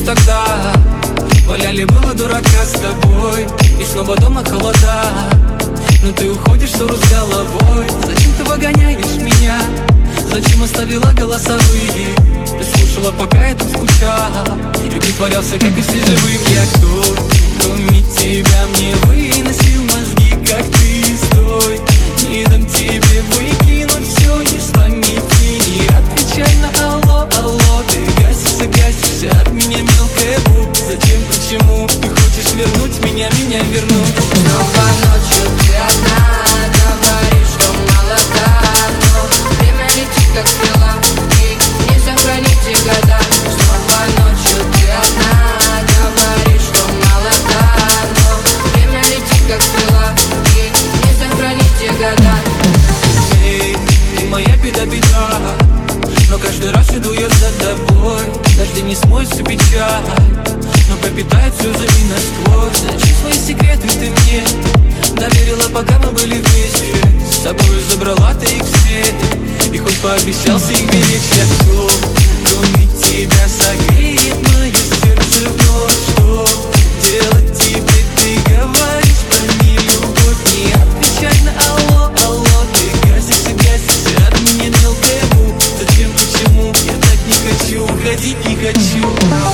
тогда валяли было дурака с тобой, и снова дома холода. Но ты уходишь ссору с головой. Зачем ты выгоняешь меня? Зачем оставила голосовые? Ты слушала, пока я тут скучала, и притворялся, как и все живым. Я кто? Кроме тебя мне выносил мозги, как ты. Стой, не дам тебе выкинуть все из памяти. Не отвечай на алло, алло. Ты гасишься от меня, мелкая буб. Зачем, почему ты хочешь вернуть меня, вернуть? Снова ночью ты одна, говоришь, что молода, но время летит, как стрела, и не сохранить те года. Снова ночью ты одна, говоришь, что молода, но время летит, как стрела, и не сохранить те года. Эй, ты моя беда, но каждый раз иду я за тобой. Дожди не смоют всю печаль, но пропитает слезами насквозь. Зачем свои секреты ты мне доверила, пока мы были вместе? С собой забрала ты их все, и хоть пообещался их беречь. Я кто, кроме тебя, согреет мое сердце вновь? Что делать тебе, ты говоришь про нелюбовь? Не отвечай на алло, алло. Ты гасишься от меня, мелкая буб. Зачем, почему? Я так не хочу, уходить не хочу.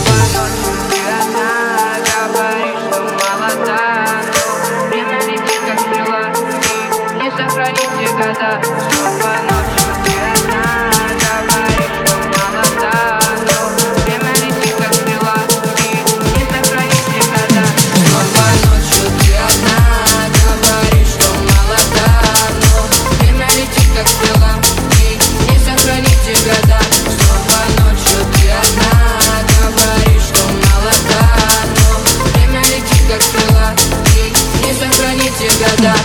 Года. Снова ночью ты одна, говоришь, что молода, но время летит, как стрела, и не сохранить те года. Снова ночью ты одна, говоришь, что молода, но время летит, как стрела, и не сохранить те года. Снова ночью ты одна, говоришь, что молода, но время летит, как стрела, и не сохранить те года.